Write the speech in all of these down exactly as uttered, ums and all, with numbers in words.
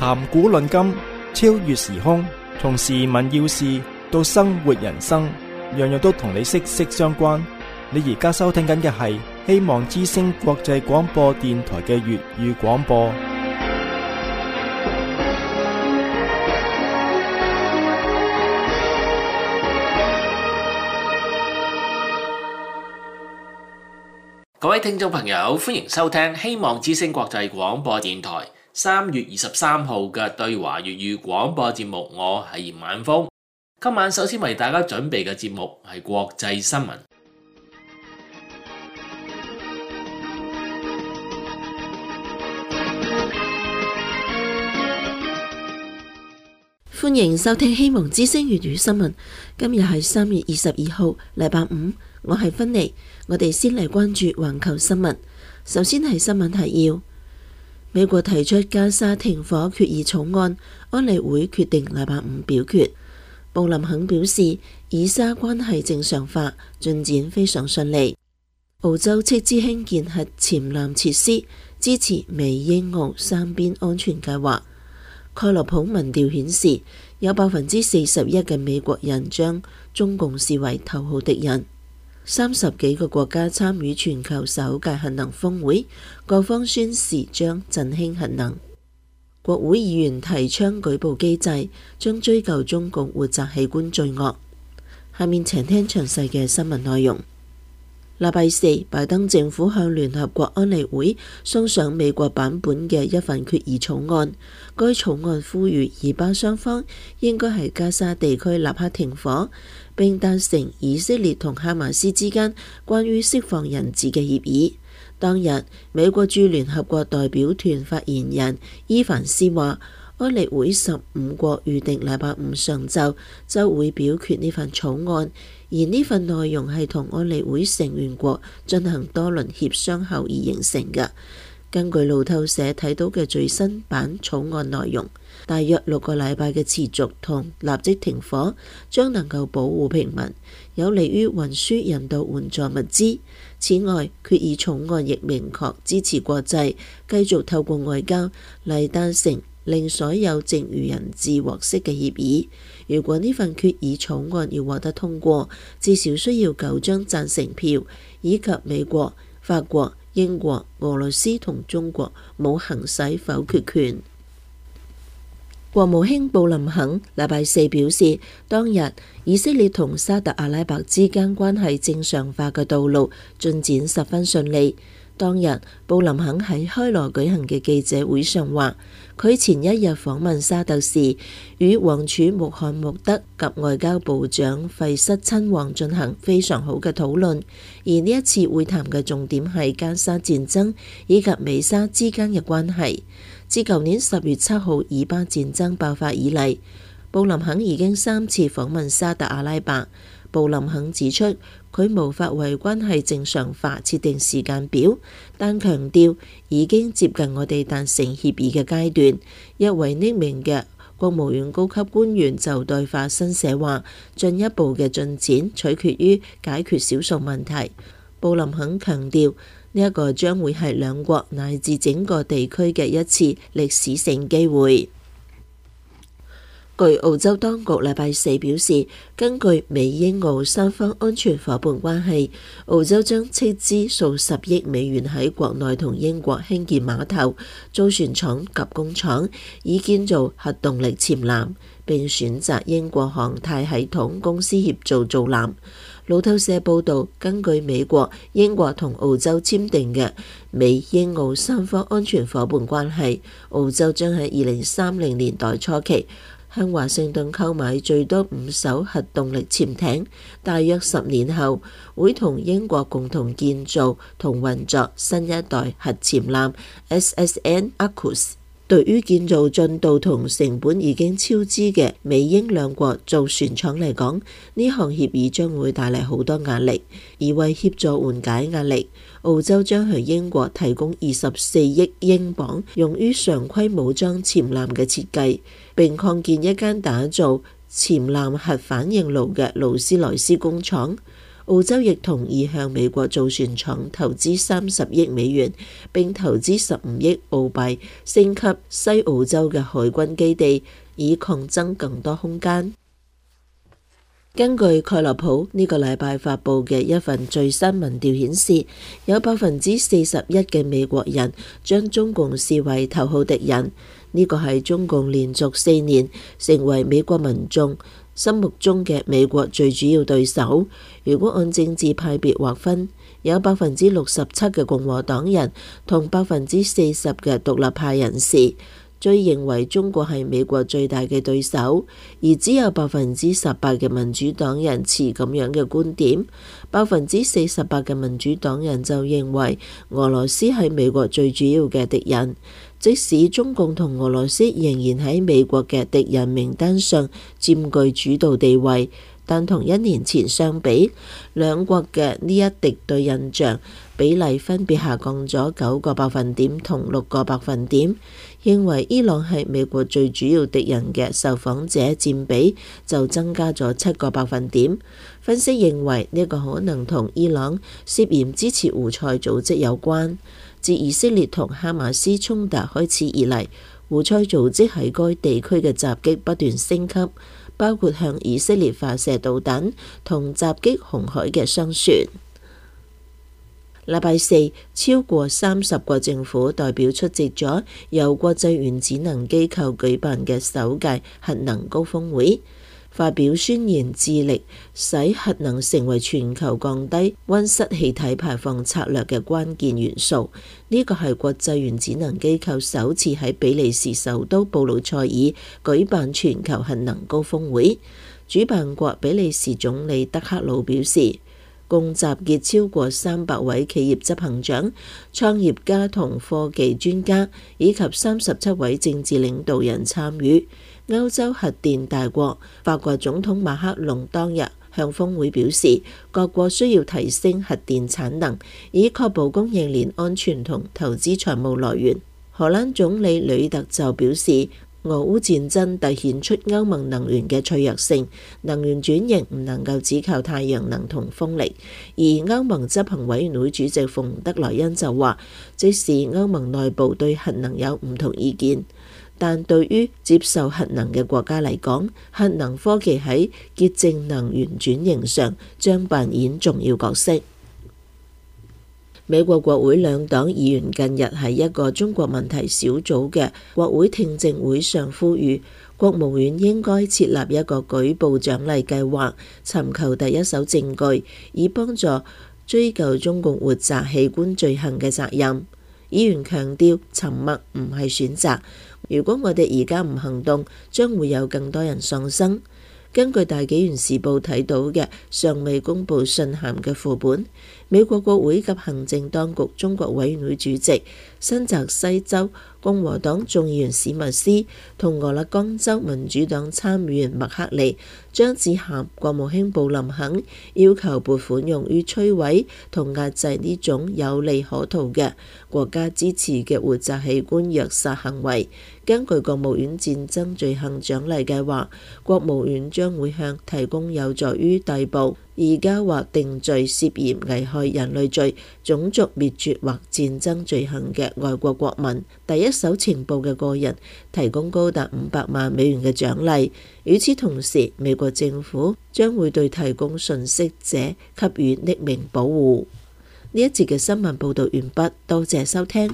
談古論今，超越時空，從時聞要事到生活人生，樣樣都同你息息相關。你而家收聽緊嘅係希望之聲國際廣播電台嘅粵語廣播。 各位聽眾朋友，歡迎收聽希望之聲國際廣播電台三月二十三號嘅對華粵語廣播節目。我係嚴晚峰。今晚首先為大家準備嘅節目係國際新聞。 歡迎收聽希望之聲粵語新聞。今日係三月二十二號，禮拜五。我係芬妮。我哋先嚟關注環球新聞。首先係新聞提要：美國提出加沙停火決議草案，安理會決定禮拜五表決。布林肯表示，以沙關係正常化進展非常順利。澳洲斥資興建核潛艦設施，支持美英澳三邊安全計劃。蓋洛普民調顯示，有百分之四十一嘅美國人將中共視為頭號敵人。三十幾個國家參與全球首屆核能峰會，各方宣示將振興核能。國會議員提倡舉報機制，將追究中共活摘器官罪惡。下面請聽詳細嘅新聞內容。禮拜四，拜登政府向聯合國安理會送上美國版本嘅一份決議草案。該草案呼籲以巴雙方應該喺加沙地區立刻停火，並達成以色列同哈馬斯之間關於釋放人質嘅協議。當日，美國駐聯合國代表團發言人伊凡斯話，安理會十五國預定禮拜五上晝就會表決呢份草案，而呢份內容係同安理會成員國進行多輪協商後而形成嘅。根據路透社睇到嘅最新版草案內容，大約六個禮拜嘅持續同立即停火將能夠保護平民，有利於運輸人道援助物資。此外，決議草案亦明確支持國際繼續透過外交嚟達成令所有剩餘人質獲釋嘅協議。如果呢份決議草案要獲得通過，至少需要九張贊成票，以及美國、法國、英國、俄羅斯同中國冇行使否決權。國務卿布林肯禮拜四表示，當日以色列同沙特阿拉伯之間關係正常化嘅道路進展十分順利。當日，布林肯喺開羅舉行嘅記者會上話，佢前一日訪問沙特時，與王儲穆罕默德及外交部長費瑟親王進行非常好嘅討論。而呢一次會談嘅重點係加沙戰爭以及美沙之間嘅關係。自舊年十月七號以巴戰爭爆發以嚟，布林肯已經三次訪問沙特阿拉伯。布林肯指出，佢無法為關係正常化設定時間表，但強調已經接近我哋達成協議嘅階段。一位匿名嘅國務院高級官員就對法新社話，進一步嘅進展取決於解決少數問題。布林肯強調，呢一個將會係兩國乃至整個地區嘅一次歷史性機會。據澳洲當局禮拜四表示，根據美英澳三方安全夥伴關係，澳洲將斥資數十億美元喺國內同英國興建碼頭、造船廠及工廠，以建造核動力潛艦，並選擇英國航太系統公司協助造艦。路透社報導，根據美國、英國同澳洲簽訂嘅美英澳三方安全夥伴關係，澳洲將喺二零三零年代初期向華盛頓購買最多五艘核動力潛艇，大約十年後會同英國共同建造同運作新一代核潛艦 S S N AUKUS。對於建造進度同成本已經超支嘅美英兩國造船廠嚟講，呢項協議將會帶嚟好多壓力。而為協助緩解壓力，澳洲將向英國提供二十四億英鎊，用於常規武裝潛艦嘅設計，並擴建一間打造潛艦核反應爐嘅勞斯萊斯工廠。 澳洲亦同意向美國造船廠投資三十億美元，並投資十五億澳幣，升級西澳洲嘅海軍基地，以擴增更多空間。根據蓋洛普呢個禮拜發布嘅一份最新民調顯示，有百分之四十一嘅美國人將中共視為頭號敵人。呢個係中共連續四年成為美國民眾心目中嘅美國最主要對手。如果按政治派別劃分，有百分之六十七嘅共和黨人同百分之四十嘅獨立派人士最認為中國係美國最大嘅對手，而只有百分之十八嘅民主黨人持咁樣嘅觀點，百分之四十八嘅民主黨人就認為俄羅斯係美國最主要嘅敵人。即使中共同俄羅斯仍然喺美國嘅敵人名單上佔據主導地位，但同一年前相比，兩國嘅呢一敵對印象比例分別下降咗九個百分點同六個百分點。認為伊朗係美國最主要敵人嘅受訪者佔比就增加咗七個百分點。分析認為呢個可能同伊朗涉嫌支持胡塞組織有關。自以色列同哈馬斯衝突開始以嚟，胡塞組織喺該地區嘅襲擊不斷升級，包括向以色列發射導彈同襲擊紅海嘅商船。禮拜四，超過三十個政府代表出席咗由國際原子能機構舉辦嘅首屆核能高峰會，發表宣言，致力使核能成為全球降低溫室氣體排放策略嘅關鍵元素。呢個係國際原子能機構首次喺比利時首都布魯塞爾舉辦全球核能高峰會。主辦國比利時總理德克魯表示，共集結超過三百位企業執行長、創業家同科技專家，以及三十七位政治領導人參與。歐洲核電大國法國總統馬克龍當日向峰會表示，各國需要提升核電產能，以確保供應鏈安全同投資財務來源。荷蘭總理呂特就表示，俄烏戰爭凸顯出歐盟能源嘅脆弱性，能源轉型唔能夠只靠太陽能同風力。而歐盟執行委員會主席馮德萊恩就話，即使歐盟內部對核能有唔同意見，但對於接受核能嘅國家嚟講，核能科技喺潔淨能源轉型上將扮演重要角色。美國國會兩黨議員近日喺一個中國問題小組嘅國會聽證會上呼籲，國務院應該設立一個舉報獎勵計劃，尋求第一手證據，以幫助追究中共活摘器官罪行嘅責任。議員強調，沉默唔係選擇。如果我哋而家唔行動，將會有更多人喪生。根據大紀元時報睇到嘅尚未公佈信函嘅副本，美國國會及行政當局中國委員會主席、新澤西州共和黨眾議員史密斯同俄勒岡州民主黨參議員麥克利將致函國務卿布林肯，要求撥款用於摧毀同壓制呢種有利可圖嘅國家支持嘅活摘器官虐殺行為。根據國務院戰爭罪行獎勵計劃，國務院將會向提供有助於逮捕、移交或定罪涉嫌危害人類罪、種族滅絕或戰爭罪行嘅外國國民第一手情報嘅個人提供高達五百萬美元嘅獎勵。與此同時，美國政府將會對提供信息者給予匿名保護。呢一節嘅新聞報道完畢，多謝收聽。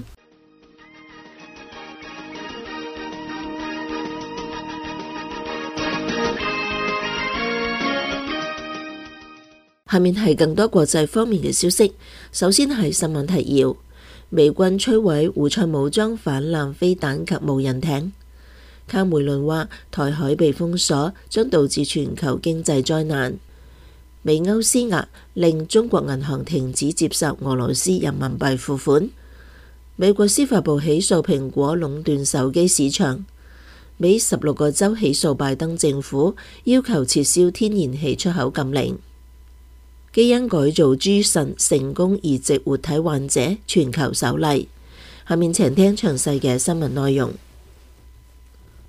下面係更多國際方面嘅消息。首先係新聞提要：美軍摧毀胡塞武裝反艦飛彈及無人艇。卡梅倫話台海被封鎖將導致全球經濟災難。美歐施壓令中國銀行停止接受俄羅斯人民幣付款。美國司法部起訴蘋果壟斷手機市場。美十六個州起訴拜登政府，要求撤銷天然氣出口禁令。基因改造豬腎成功移植活體患者，全球首例。下面請聽詳細嘅新聞內容。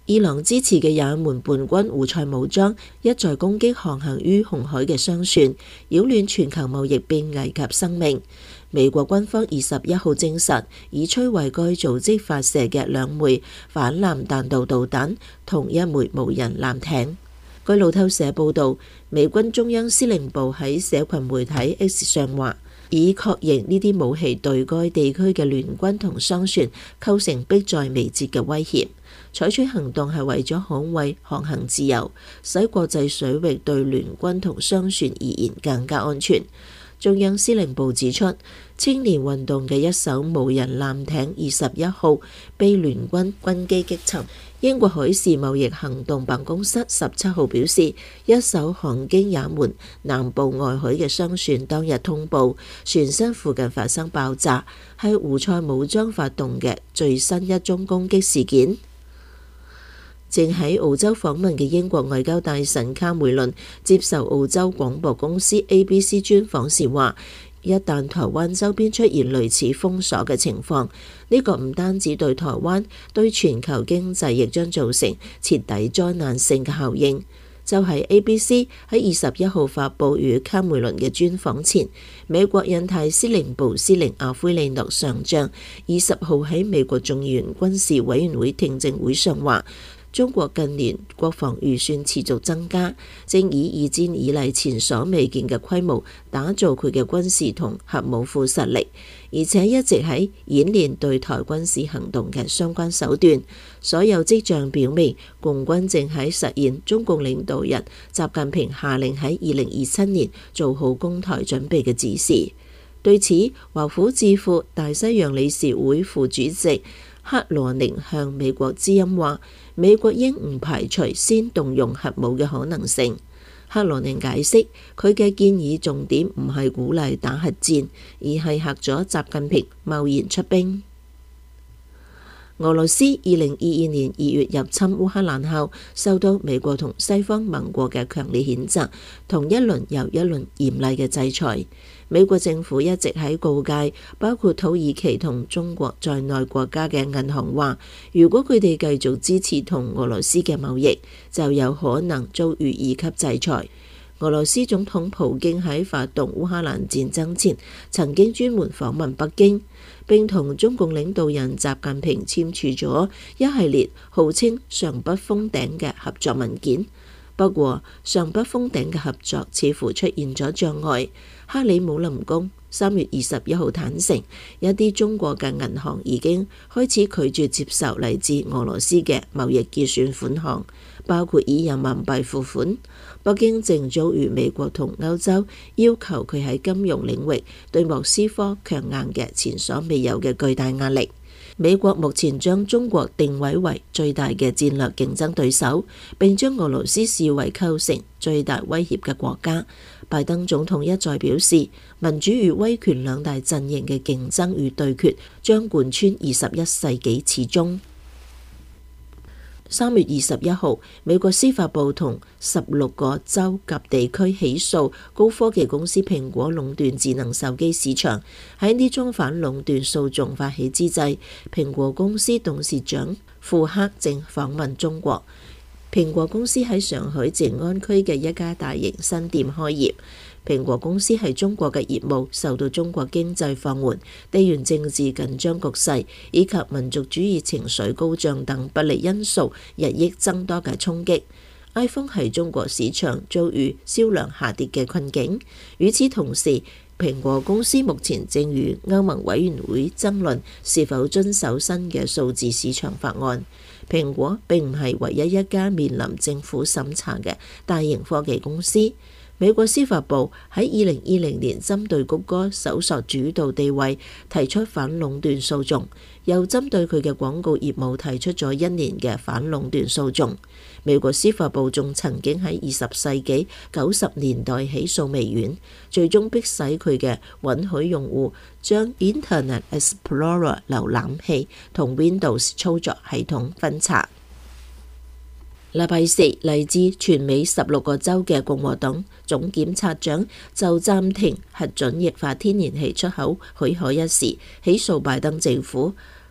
伊朗支持嘅也門叛軍胡塞武裝一再攻擊航行於紅海嘅商船，擾亂全球貿易並危及生命。美國軍方二十一號證實，已摧毀該組織發射嘅兩枚反艦彈道導彈同一枚無人艦艇。據路透社報導，美軍中央司令部喺社群媒體 X 上話，已確認呢啲武器對該地區嘅聯軍同商船構成迫在眉睫嘅威脅，採取行動係為咗捍衛航行自由，使國際水域對聯軍同商船而言更加安全。中央司令部指出，青年運動嘅一艘無人艦艇二十一號被聯軍軍機擊沉。英國海事貿易行動辦公室十七號表示，一艘航經也門南部外海嘅商船當日通報，船身附近發生爆炸，係胡塞武裝發動嘅最新一宗攻擊事件。正喺澳洲訪問嘅英國外交大臣卡梅倫接受澳洲廣播公司 A B C 專訪時話，一旦台灣周邊出現類似封鎖嘅情況，呢個唔單止對台灣，對全球經濟亦將造成徹底災難性嘅效應。就喺 A B C 喺二十一號發布與卡梅倫嘅專訪前，美國印太司令部司令阿奎利諾上將二十號喺美國眾議院軍事委員會聽證會上話，中國近年國防預算持續增加，正以二戰以嚟前所未見嘅規模打造佢嘅軍事同核武庫實力，而且一直喺演練對台軍事行動嘅相關手段。所有跡象表明，共軍正喺實現中共領導人習近平下令喺二零二七年做好攻台準備嘅指示。對此，華府智庫大西洋理事會副主席克羅寧向美國之音話，美國應唔排除先動用核武嘅可能性。克羅寧解釋，佢嘅建議重點唔係鼓勵打核戰，而係嚇咗習近平貿然出兵。俄羅斯二零二二年二月入侵烏克蘭後，受到美國同西方盟國嘅強烈譴責，同一輪又一輪嚴厲嘅制裁。美國政府一直喺告誡包括土耳其同中國在內國家嘅銀行話，如果佢哋繼續支持同俄羅斯嘅貿易，就有可能遭遇二級制裁。俄羅斯總統普京喺發動烏克蘭戰爭前，曾經專門訪問北京，並同中共領導人習近平簽署咗一系列號稱上不封頂嘅合作文件。不過，上不封頂嘅合作似乎出現咗障礙。克里姆林宮三月二十一號坦承，一啲中國嘅銀行已經開始拒絕接受嚟自俄羅斯嘅貿易結算款項，包括以人民幣付款。北京正遭遇美國同歐洲要求佢喺金融領域對莫斯科強硬嘅前所未有嘅巨大壓力。美國目前將中國定位為最大嘅戰略競爭對手，並將俄羅斯視為構成最大威脅嘅國家。拜登總統一再表示，民主與威權兩大陣營嘅競爭與對決將貫穿二十一世紀始終。三月二十一號，美國司法部同十六個州及地區起訴高科技公司蘋果壟斷智能手機市場。喺呢宗反壟斷訴訟發起之際，蘋果公司董事長庫克正訪問中國。蘋果公司喺上海靜安區嘅一家大型新店開業。蘋果公司喺中國嘅業務受到中國經濟放緩、地緣政治緊張局勢以及民族主義情緒高漲等不利因素日益增多嘅衝擊。iPhone 喺中國市場遭遇銷量下跌嘅困境。與此同時，蘋果公司目前正與歐盟委員會爭論是否遵守新嘅數字市場法案。蘋果並唔係唯一一家面臨政府審查嘅大型科技公司。美國司法部喺二零二零年針對谷歌搜索主導地位提出反壟斷訴訟，又針對佢嘅廣告業務提出咗一年嘅反壟斷訴訟。美國司法部仲曾經喺二十世紀九十年代起訴微軟，最終迫使佢嘅允許用戶將 Internet Explorer 瀏覽器同 Windows 操作系統分拆。禮拜四，嚟自全美十六個州嘅共和黨總檢察長就暫停核准液化天然氣出口許可一事起訴拜登政府。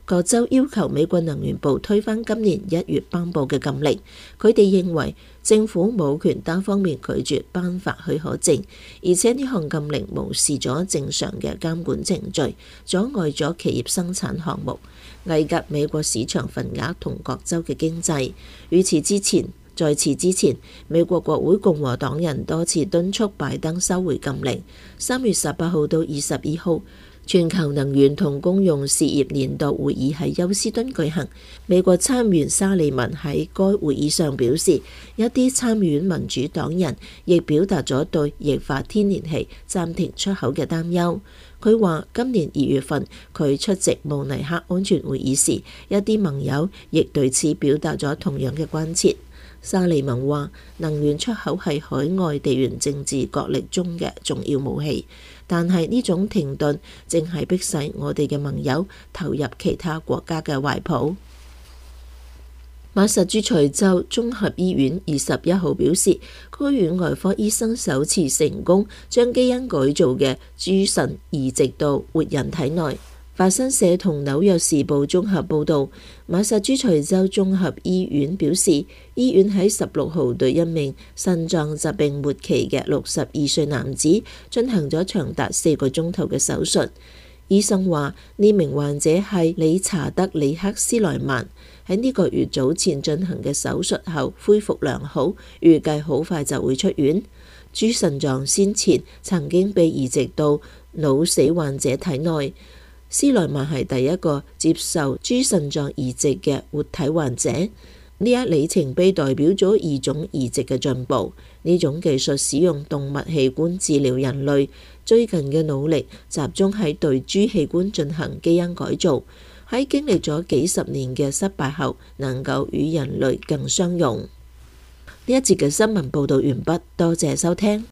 各州要求美國能源部推翻今年一月頒布嘅禁令。佢哋認為政府冇權單方面拒絕頒發許可證，而且呢項禁令無視咗正常嘅監管程序，阻礙咗企業生產項目，危及美國市場份額同各州嘅經濟。與此之前，在此之前，美國國會共和黨人多次敦促拜登收回禁令。三月十八號到二十二號，全球能源同公用事業年度會議喺休斯敦舉行。美國參議員沙利文喺該會議上表示，一啲參議院民主黨人亦表達咗對液化天然氣暫停出口嘅擔憂。佢話今年二月份佢出席慕尼黑安全會議時，一啲盟友亦對此表達咗同樣嘅關切。沙利文話，能源出口係海外地緣政治角力中嘅重要武器，但係呢種停頓正係迫使我哋嘅盟友投入其他國家嘅懷抱。馬薩諸塞州綜合醫院二十一號表示，該院外科醫生首次成功將基因改造嘅豬腎移植到活人體內。法新社同紐約時報綜合報導，馬薩諸塞州綜合醫院表示，醫院喺十六號對一名腎臟疾病末期嘅六十二歲男子進行咗長達四個鐘頭嘅手術。醫生話，呢名患者係理查德里克斯萊曼，喺呢個月早前進行嘅手術後恢復良好，預計好快就會出院。豬腎臟先前曾經被移植到腦死患者體內。斯萊曼係第一個接受豬腎臟移植嘅活體患者，呢一里程碑代表咗異種移植嘅進步。呢種技術使用動物器官治療人類，最近嘅努力集中喺對豬器官進行基因改造，喺經歷咗幾十年嘅失敗後，能夠與人類更相容。呢一節嘅新聞報道完畢，多謝收聽。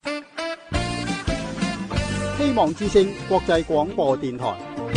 希望之聲國際廣播電台。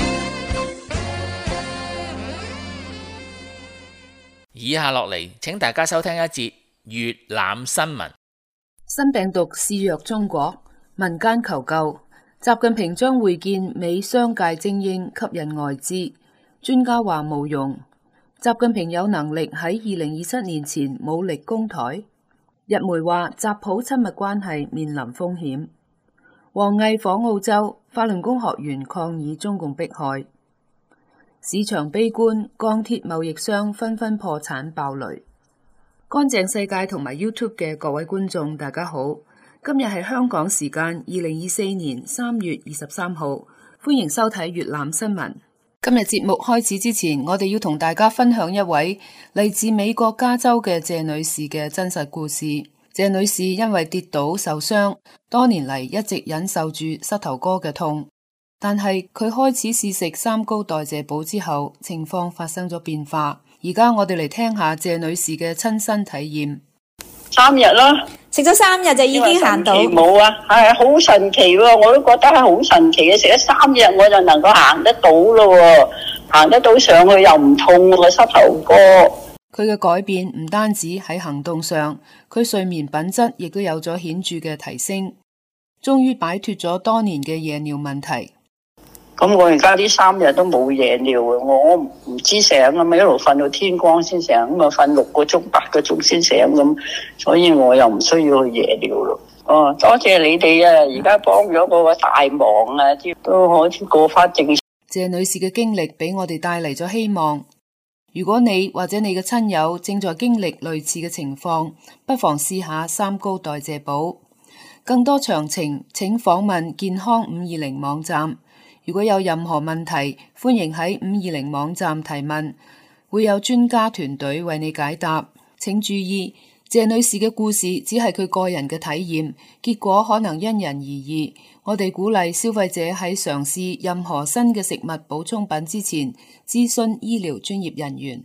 以下落嚟，請大家收聽一節粵覽新聞。 新病毒肆虐中國，民間求救。習近平將會見美商界精英，吸引外資。專家話無用。習近平有能力喺二零二七年前武力攻台。日媒話習普親密關係面臨風險。王毅訪澳洲，法輪功學員抗議中共迫害。市場悲觀，鋼鐵貿易商紛紛破產爆雷。乾淨世界同埋 YouTube 嘅各位觀眾，大家好，今日係香港時間二零二四年三月二十三號，歡迎收睇粵覽新聞。今日節目開始之前，我哋要同大家分享一位嚟自美國加州嘅謝女士嘅真實故事。謝女士因為跌倒受傷，多年嚟一直忍受住膝頭哥嘅痛。但係佢開始試食三高代謝寶之後，情況發生咗變化。而家我哋嚟聽下謝女士嘅親身體驗。 三日啦， 食咗三日就已經行到。 冇啊，係好神奇喎！我都覺得係好神奇嘅，食咗三日我就能夠行得到咯，行得到上去又唔痛個膝頭哥。 佢嘅改變唔單止喺行動上，佢睡眠品質亦都有咗顯著嘅提升，終於擺脫咗多年嘅夜尿問題。 咁我而家呢三日都冇夜尿啊！我唔知醒啊嘛，一路瞓到天光先醒，咁啊瞓六個鐘、八個鐘先醒咁，所以我又唔需要去夜尿咯。哦，多謝你哋啊！而家幫咗我個大忙啊，都可以過翻正常。 謝女士嘅經歷俾我哋帶嚟咗希望。如果你或者你嘅親友正在經歷類似嘅情況，不妨試下三高代謝寶。更多詳情請訪問健康五二零網站。如果有任何問題，歡迎喺五二零網站提問，會有專家團隊為你解答。請注意，謝女士嘅故事只係佢個人嘅體驗，結果可能因人而異。我哋鼓勵消費者喺嘗試任何新嘅食物補充品之前，諮詢醫療專業人員。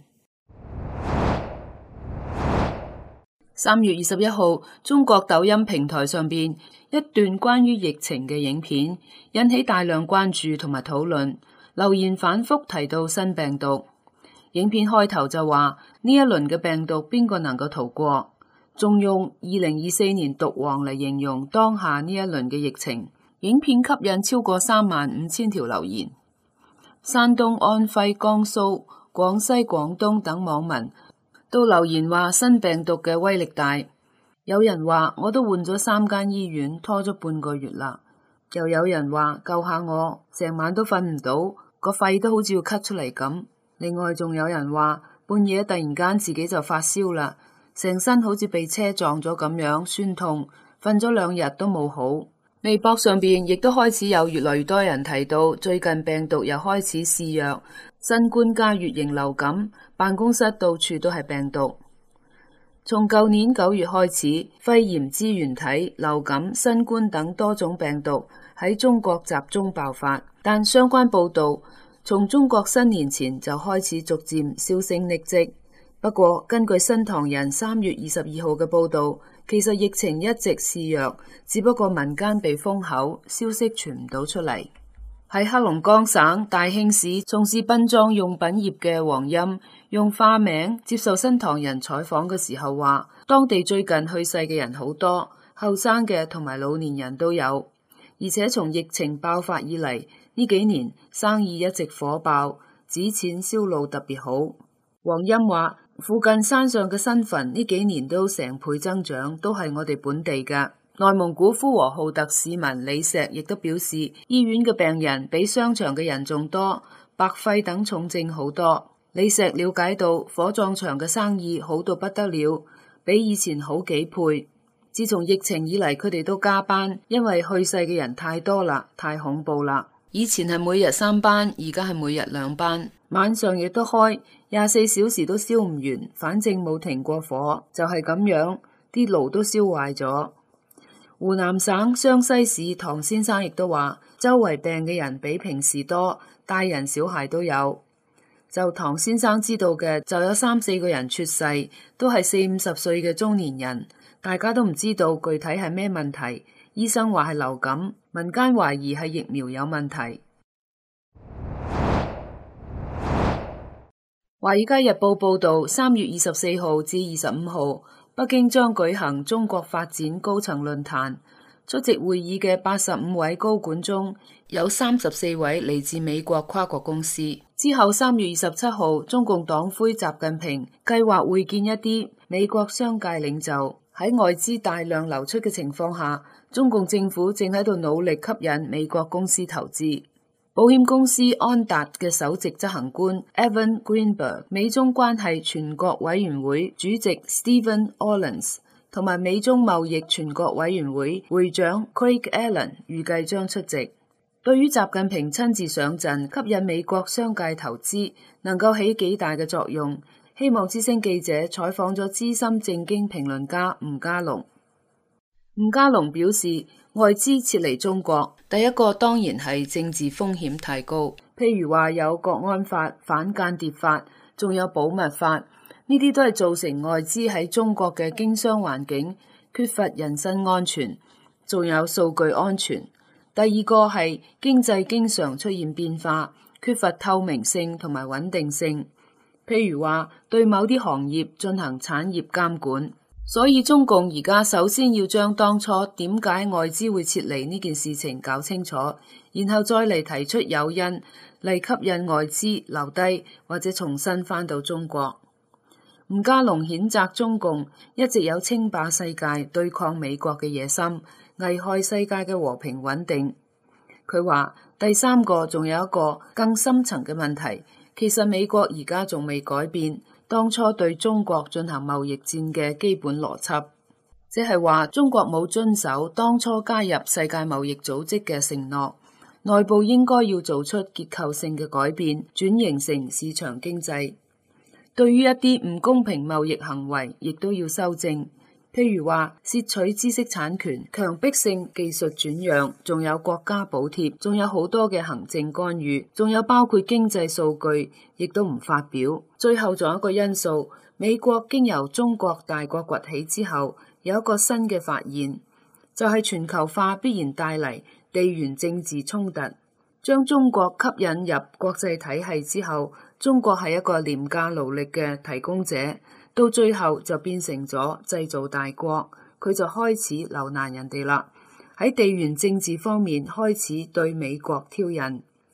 三月二十一號，中國抖音平台上邊一段關於疫情嘅影片引起大量關注同埋討論，留言反覆提到新病毒。影片開頭就話呢一輪嘅病毒邊個能夠逃過，仲用二零二四年毒王嚟形容當下呢一輪嘅疫情。影片吸引超過三萬五千條留言。 山東、安徽、江蘇、廣西、廣東等網民都留言話新病毒嘅威力大。有人話我都換咗三間醫院，拖咗半個月啦。又有人話救下我，成晚都瞓唔到，個肺都好似要咳出嚟咁。另外仲有人話半夜突然間自己就發燒啦，成身好似被車撞咗咁樣酸痛，瞓咗兩日都冇好。微博上邊亦都開始有越來越多人提到最近病毒又開始肆虐，新冠加乙型流感，辦公室到處都係病毒。從舊年九月開始，肺炎支原體、流感、新冠等多種病毒喺中國集中爆發，但相關報道從中國新年前就開始逐漸銷聲匿跡。不過根據新唐人三月二十二號嘅報道，其實疫情一直肆虐，只不過民間被封口，消息傳唔到出嚟。喺黑龍江省大慶市從事殯葬用品業嘅黃鑫用化名接受新唐人採訪嘅時候話，當地最近去世嘅人好多，後生嘅同埋老年人都有，而且從疫情爆發以嚟呢幾年生意一直火爆，紙錢銷路特別好。黃鑫話附近山上嘅新墳呢幾年都成倍增長，都係我哋本地嘅。內蒙古呼和浩特市民李石亦都表示，醫院嘅病人比商場嘅人仲多，白肺等重症好多。李石了解到火葬場嘅生意好到不得了，比以前好幾倍。自從疫情以嚟，佢哋都加班，因為去世嘅人太多啦，太恐怖啦。以前係每日三班，而家係每日兩班，晚上亦都開，廿四小時都燒唔完，反正冇停過火，就係咁樣，啲爐都燒壞咗。湖南省湘西市唐先生亦都話，周圍病嘅人比平時多，大人小孩都有。就唐先生知道嘅，就有三四個人猝世，都係四五十歲嘅中年人，大家都唔知道具體係咩問題。醫生話係流感，民間懷疑係疫苗有問題。華爾街日報報道，三月二十四號至二十五號，北京將舉行中國發展高層論壇。出席會議嘅八十五位高管中，有三十四位嚟自美國跨國公司。之後三月二十七號，中共黨魁習近平計劃會見一啲美國商界領袖。喺外資大量流出嘅情況下，中共政府正喺度努力吸引美國公司投資。保險公司安達嘅首席執行官 Evan Greenberg、美中關係全國委員會主席 Stephen Orlins 同埋美中貿易全國委員會會長 Craig Allen 預計將出席。對於習近平親自上陣吸引美國商界投資，能夠起幾大嘅作用？希望之聲記者採訪咗資深政經評論家吳家龍。吳家龍表示，外資撤離中國，第一個當然係政治風險太高，譬如話有國安法、反間諜法，仲有保密法，呢啲都係造成外資喺中國嘅經商環境缺乏人身安全，仲有數據安全。第二個係經濟經常出現變化，缺乏透明性同埋穩定性，譬如話對某啲行業進行產業監管。所以中共而家首先要將當初點解外資會撤離呢件事情搞清楚，然後再嚟提出誘因嚟吸引外資留低或者重新返到中國。吳家龍譴責中共一直有稱霸世界、對抗美國嘅野心，危害世界嘅和平穩定。佢話第三個仲有一個更深層嘅問題，其實美國而家仲未改變當初對中國進行貿易戰嘅基本邏輯，即係話中國冇遵守當初加入世界貿易組織嘅承諾，內部應該要做出結構性嘅改變，轉型成市場經濟。對於一啲唔公平貿易行為，亦都要修正，譬如話竊取知識產權、強迫性技術轉讓，仲有國家補貼，仲有好多嘅行政干預，仲有包括經濟數據，亦都唔發表。最後仲有一個因素，美國經由中國大國崛起之後，有一個新嘅發現，就係全球化必然帶嚟地緣政治衝突。將中國吸引入國際體系之後，中國係一個廉價勞力嘅提供者，到最後就變成咗製造大國，佢就開始留難人哋啦。喺地緣政治方面開始對美國挑釁。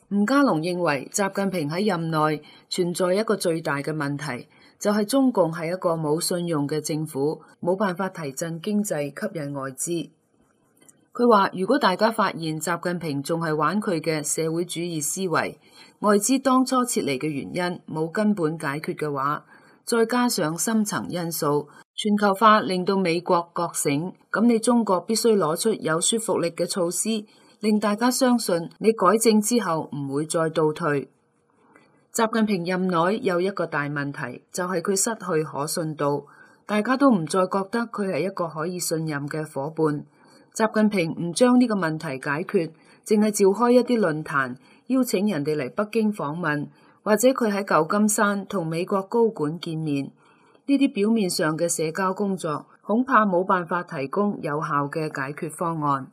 吳家龍認為習近平喺任內存在一個最大嘅問題，就係中共係一個冇信用嘅政府，冇辦法提振經濟、吸引外資。佢話如果大家發現習近平仲係玩佢嘅社會主義思維，外資當初撤離嘅原因冇根本解決嘅話，再加上深層因素，全球化令到美國覺醒，咁你中國必須攞出有說服力嘅措施，令大家相信你改正之後唔會再倒退。習近平任內有一個大問題，就係佢失去可信度，大家都唔再覺得佢係一個可以信任嘅夥伴。習近平唔將呢個問題解決，淨係召開一啲論壇，邀請人哋嚟北京訪問，或者佢喺舊金山同美國高管見面，呢啲表面上嘅社交工作，恐怕冇辦法提供有效嘅解決方案。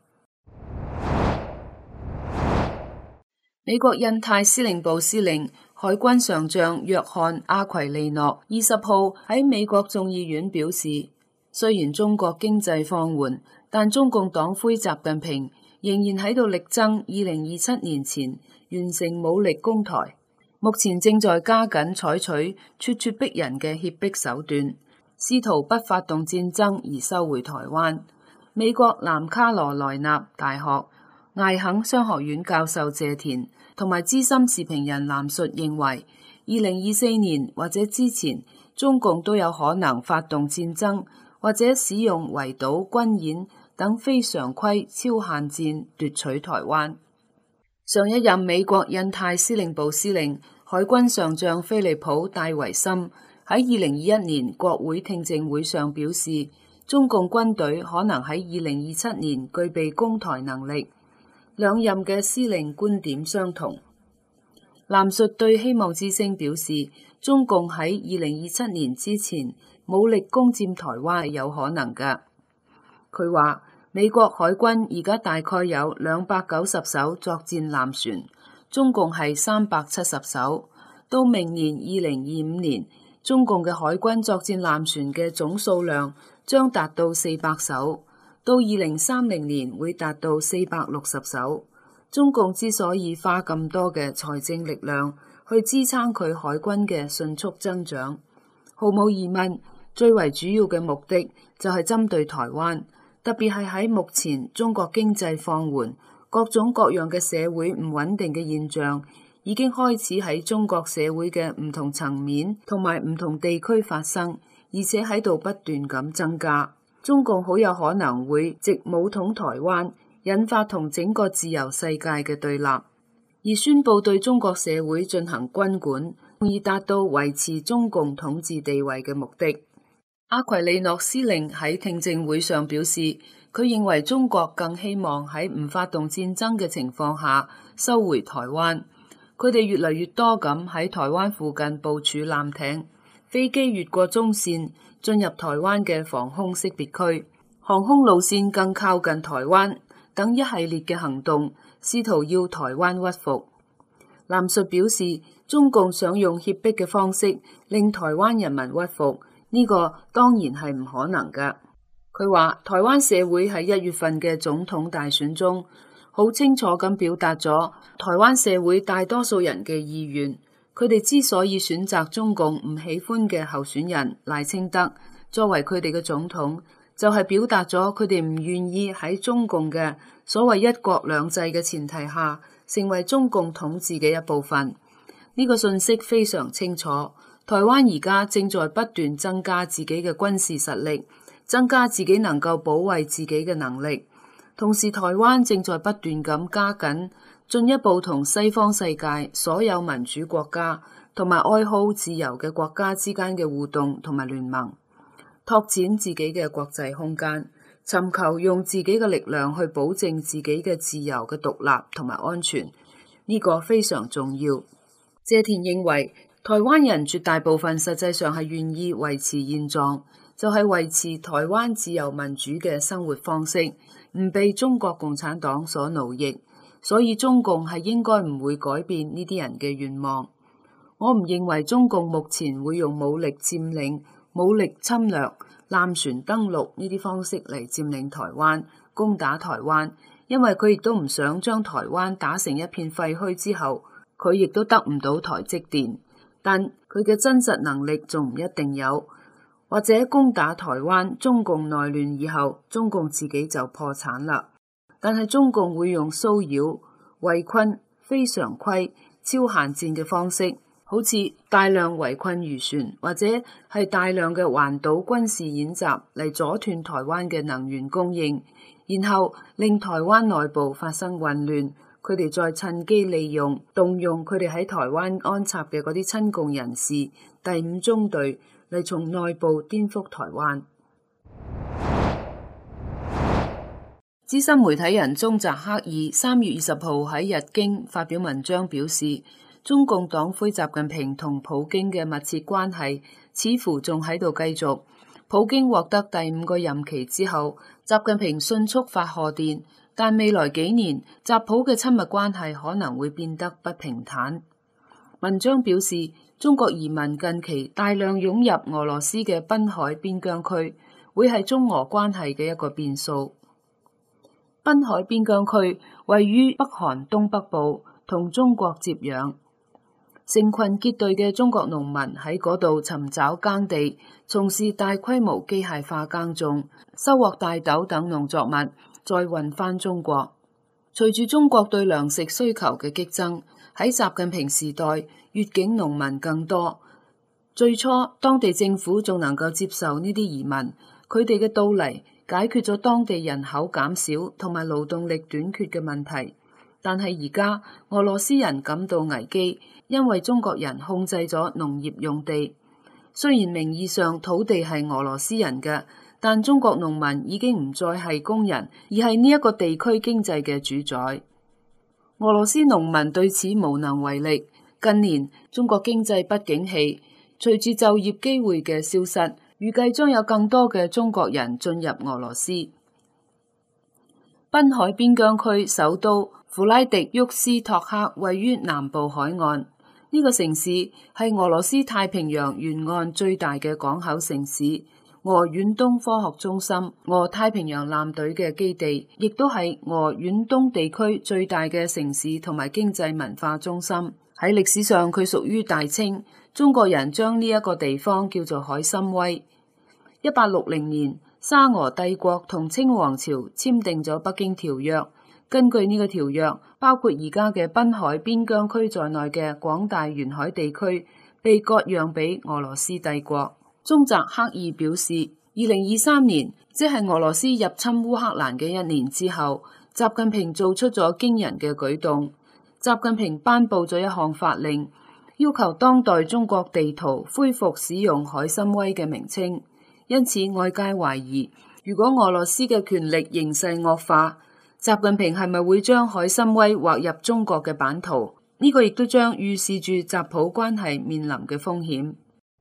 美國印太司令部司令海軍上將約翰阿奎利諾二十號喺美國眾議院表示，雖然中國經濟放緩，但中共黨魁習近平仍然喺度力爭二零二七年前完成武力攻台，目前正在加緊採取咄咄逼人嘅脅迫手段，試圖不發動戰爭而收回台灣。美國南卡羅來納大學艾肯商學院教授謝田同埋資深時評人藍述認為，二零二四年或者之前，中共都有可能發動戰爭，或者使用圍島、軍演等非常規超限戰奪取台灣。上一任美國印太司令部司令海軍上將菲利普戴維森喺二零二一年國會聽證會上表示，中共軍隊可能喺二零二七年具備攻台能力。兩任嘅司令觀點相同。藍述對希望之聲表示，中共喺二零二七年之前武力攻佔台灣係有可能㗎。佢話美國海軍而家大概有兩百九十艘作戰艦船，中共係三百七十艘。到明年二零二五年，中共嘅海軍作戰艦船嘅總數量將達到四百艘。到二零三零年會達到四百六十艘。中共之所以花咁多嘅財政力量去支撐佢海軍嘅迅速增長，毫無疑問，最為主要嘅目的就係針對台灣，特別係喺目前中國經濟放緩、各種各樣嘅社會唔穩定嘅現象已經開始喺中國社會嘅唔同層面同埋唔同地區發生，而且喺度不斷咁增加。中共好有可能會藉武統台灣，引發同整個自由世界嘅對立，而宣布對中國社會進行軍管，以達到維持中共統治地位嘅目的。阿奎利諾司令喺聽證會上表示，佢認為中國更希望喺唔發動戰爭嘅情況下收回台灣。佢哋越嚟越多咁喺台灣附近部署艦艇、飛機越過中線進入台灣嘅防空識別區，航空路線更靠近台灣，等一系列嘅行動，試圖要台灣屈服。藍述表示，中共想用脅迫嘅方式令台灣人民屈服，呢個當然係唔可能㗎。佢話，台灣社會喺一月份嘅總統大選中，好清楚咁表達咗台灣社會大多數人嘅意願。佢哋之所以選擇中共唔喜歡嘅候選人賴清德作為佢哋嘅總統，就係表達咗佢哋唔願意喺中共嘅所謂一國兩制嘅前提下，成為中共統治嘅一部分。呢個信息非常清楚。台灣而家正在不斷增加自己嘅軍事實力，增加自己能夠保衛自己嘅能力，同時台灣正在不斷咁加緊進一步同西方世界所有民主國家同埋愛好自由嘅國家之間嘅互動同埋聯盟，拓展自己嘅國際空間，尋求用自己嘅力量去保證自己嘅自由嘅獨立同埋安全。呢個非常重要。謝田認為，台灣人絕大部分實際上係願意維持現狀，就係維持台灣自由民主嘅生活方式，唔被中國共產黨所奴役。所以中共係應該唔會改變呢啲人嘅願望。我唔認為中共目前會用武力佔領、武力侵略、艦船登陸呢啲方式嚟佔領台灣、攻打台灣， 因為佢亦都唔想將台灣打成一片廢墟之後，佢亦都得唔到台積電，但佢嘅真實能力仲唔一定有，或者攻打台灣，中共內亂以後，中共自己就破產啦。但係中共會用騷擾、圍困、非常規、超限戰嘅方式，好似大量圍困漁船，或者係大量嘅環島軍事演習嚟阻斷台灣嘅能源供應，然後令台灣內部發生混亂，佢哋再趁機利用動用佢哋喺台灣安插嘅嗰啲親共人士第五中隊嚟從內部顛覆台灣。資深媒體人中澤克二三月二十號喺日經發表文章表示，中共黨魁習近平同普京嘅密切關係似乎仲喺度繼續。普京獲得第五個任期之後，習近平迅速發賀電，但未來幾年習普嘅親密關係可能會變得不平坦。文章表示，中國移民近期大量湧入俄羅斯嘅濱海邊疆區，會係中俄關係嘅一個變數。濱海邊疆區位於北韓東北部，同中國接壤，成群結隊嘅中國農民喺嗰度尋找耕地，從事大規模機械化耕種，收穫大豆等農作物，再運返中國。隨住中國對糧食需求嘅激增，喺習近平時代，越境農民更多。最初，當地政府仲能夠接受呢啲移民，佢哋嘅到嚟解決咗當地人口減少同埋勞動力短缺嘅問題。但係而家俄羅斯人感到危機，因為中國人控制咗農業用地。雖然名義上土地係俄羅斯人嘅，但中國農民已經唔再係工人，而係呢一個地區經濟嘅主宰。俄羅斯農民對此無能為力。近年中國經濟不景氣，隨住就業機會嘅消失，預計將有更多嘅中國人進入俄羅斯。濱海邊疆區首都弗拉迪沃斯托克位於南部海岸，呢個城市係俄羅斯太平洋沿岸最大嘅港口城市，俄遠東科學中心、俄太平洋艦隊嘅基地，亦都係俄遠東地區最大嘅城市同埋經濟文化中心。喺歷史上，佢屬於大清，中國人將呢一個地方叫做海參崴。一八六零年，沙俄帝國同清王朝簽訂咗北京條約。根據呢個條約，包括而家嘅濱海邊疆區在內嘅廣大沿海地區被割讓俾俄羅斯帝國。中澤克二表示，二零二三年，即係俄羅斯入侵烏克蘭嘅一年之後，習近平做出咗驚人嘅舉動。習近平頒布咗一項法令，要求當代中國地圖恢復使用海參崴嘅名稱。因此外界懷疑，如果俄羅斯嘅權力形勢惡化，習近平係咪會將海參崴劃入中國嘅版圖？呢、這個亦都將預示住習普關係面臨嘅風險。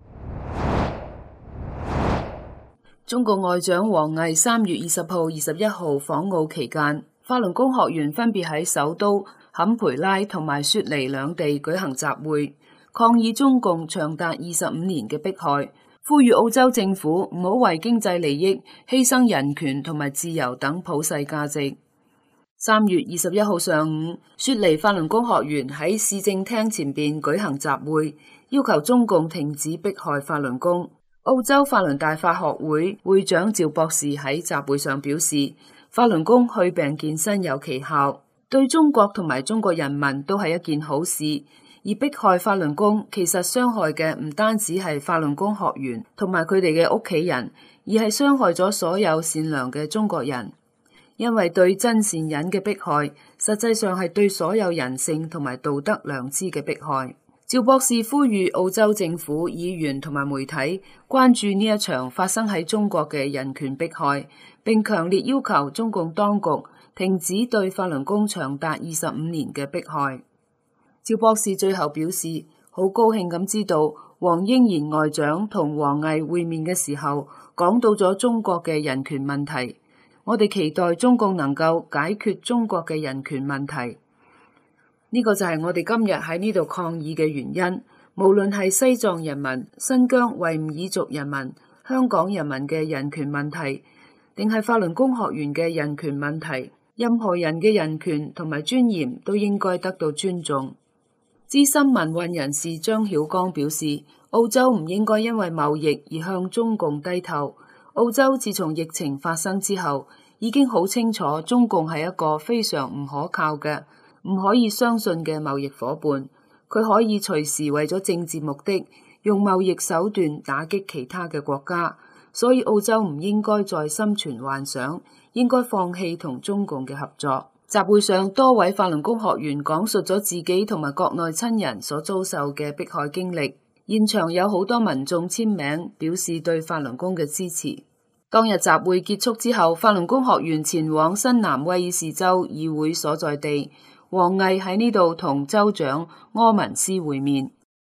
中國外長王毅三月二十號、二十一號訪澳期間，法輪功學員分別喺首都坎培拉同埋雪梨兩地舉行集會，抗議中共長達二十五年嘅迫害，呼籲澳洲政府唔好為經濟利益犧牲人權同埋自由等普世價值。三月二十一號上午，雪梨法輪功學員喺市政廳前邊舉行集會，要求中共停止迫害法輪功。澳洲法輪大法學會會長趙博士喺集會上表示，法輪功去病健身有奇效，對中國同埋中國人民都係一件好事。而迫害法輪功其實傷害嘅唔單止係法輪功學員同埋佢哋嘅屋企人，而係傷害咗所有善良嘅中國人。因為對真善忍嘅迫害，實際上係對所有人性同埋道德良知嘅迫害。趙博士呼籲澳洲政府、議員同埋媒體關注呢一場發生喺中國嘅人權迫害，並強烈要求中共當局停止對法輪功長達二十五年嘅迫害。趙博士最後表示，好高興咁知道黃英賢外長同王毅會面嘅時候，講到咗中國嘅人權問題。我哋期待中共能夠解決中國嘅人權問題。呢個就係我哋今日喺呢度抗議嘅原因。無論係西藏人民、新疆維吾爾族人民、香港人民嘅人權問題，定係法輪功學員嘅人權問題， 任何人嘅人權同埋尊嚴都應該得到尊重。資深民運人士張曉剛表示，澳洲唔應該因為貿易而向中共低頭。澳洲自從疫情發生之後，已經好清楚中共係一個非常唔可靠嘅、唔可以相信嘅貿易夥伴。佢可以隨時為咗政治目的，用貿易手段打擊其他嘅國家。所以澳洲唔應該再心存幻想，應該放棄同中共嘅合作。集會上，多位法輪功學員講述咗自己同埋國內親人所遭受嘅迫害經歷。現場有好多民眾簽名表示對法輪功嘅支持。當日集會結束之後，法輪功學員前往新南威爾士州議會所在地，王毅喺呢度同州長柯文斯會面。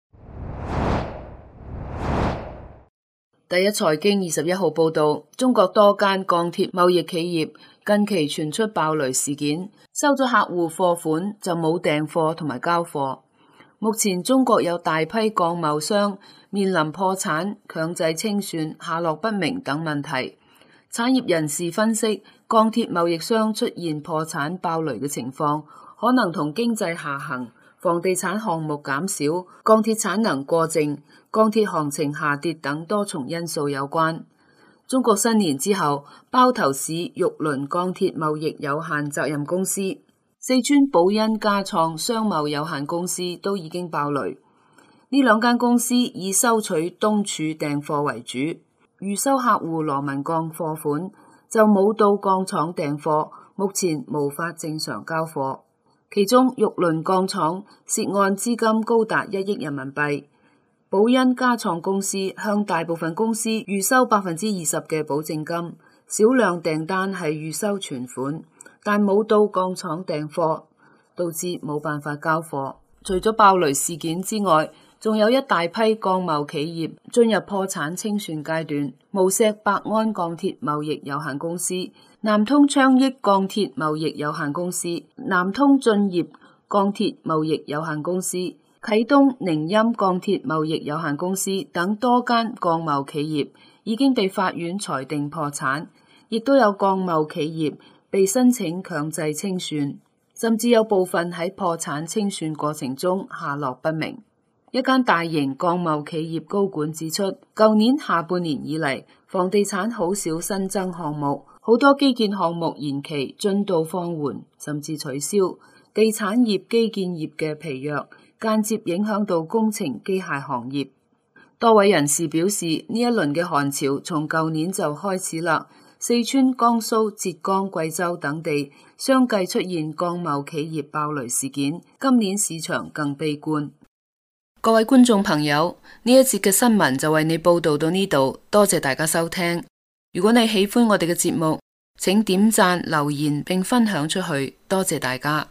第一財經二十一號報道，中國多間鋼鐵貿易企業近期傳出爆雷事件，收咗客戶貨款就冇訂貨同埋交貨。目前中國有大批鋼貿商面臨破產、強制清算、下落不明等問題。產業人士分析，鋼鐵貿易商出現破產爆雷嘅情況，可能同經濟下行、房地產項目減少、鋼鐵產能過剩、鋼鐵行情下跌等多重因素有關。中國新年之後，包頭市玉麟鋼鐵貿易有限責任公司、四川寶恩家創商貿有限公司都已經爆雷。呢兩間公司以收取東儲訂貨為主，預收客戶螺紋鋼貨款就冇到鋼廠訂貨，目前無法正常交貨。其中玉麟鋼廠涉案資金高達一億人民幣。寶恩家創公司向大部分公司預收百分之二十嘅保證金，少量訂單係預收存款，但冇到鋼廠訂貨，導致冇辦法交貨。除咗爆雷事件之外，仲有一大批鋼貿企業進入破產清算階段。無錫百安鋼鐵貿易有限公司、南通昌益鋼鐵貿易有限公司、南通駿業鋼鐵貿易有限公司、啟東寧鑫鋼鐵貿易有限公司等多間鋼貿企業已經被法院裁定破產，亦都有鋼貿企業被申請強制清算，甚至有部分喺破產清算過程中下落不明。一間大型鋼貿企業高管指出，舊年下半年以嚟，房地產好少新增項目，好多基建項目延期、進度放緩，甚至取消。地產業、基建業嘅疲弱，間接影響到工程機械行業。多位人士表示，呢一輪嘅寒潮從舊年就開始啦。四川、江蘇、浙江、貴州等地相繼出現鋼貿企業爆雷事件，今年市場更悲觀。各位觀眾朋友，呢一節嘅新聞就為你報道到呢度，多謝大家收聽。如果你喜歡我哋嘅節目，請點讚、留言並分享出去，多謝大家。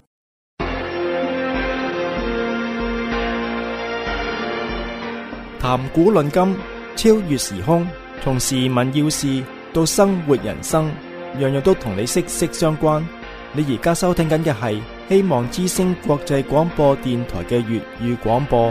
談古論今，超越時空，從時聞要事到生活人生，樣樣都同你息息相關。你而家收聽緊嘅係希望之聲國際廣播電台嘅粵語廣播。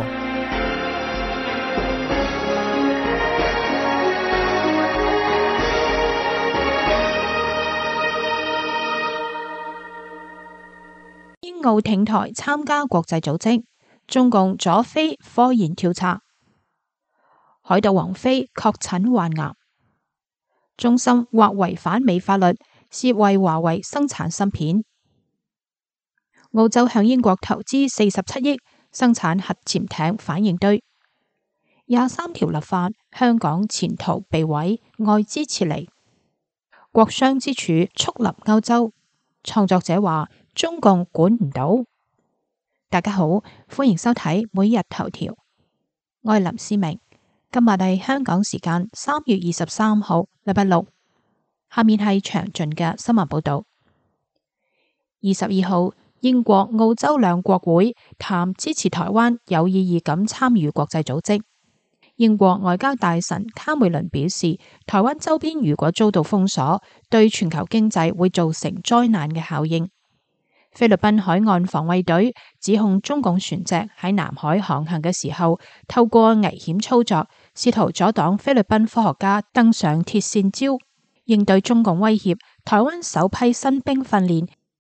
英澳挺台參加國際組織，中共阻非科研調查。海盜王妃確診患癌，中芯或違反美法律，涉為華為生產芯片。澳洲向英國投資四十七億生產核潛艇反應堆。廿三條立法，香港前途被毀，外資撤離。國殤之柱矗立歐洲，創作者話中共管唔到。大家好，歡迎收睇每日頭條，我係林思明。今日係香港時間三月二十三號，禮拜六。下面係詳盡嘅新聞報道。二十二號，英國、澳洲兩國會談支持台灣有意義咁參與國際組織。英國外交大臣卡梅倫表示，台灣周邊如果遭到封鎖，對全球經濟會造成災難嘅效應。菲律賓海岸防衛隊指控中共船隻喺南海航行嘅時候，透過危險操作，試圖阻擋菲律賓科學家登上鐵線礁。應對中共威脅，台灣首批新兵訓練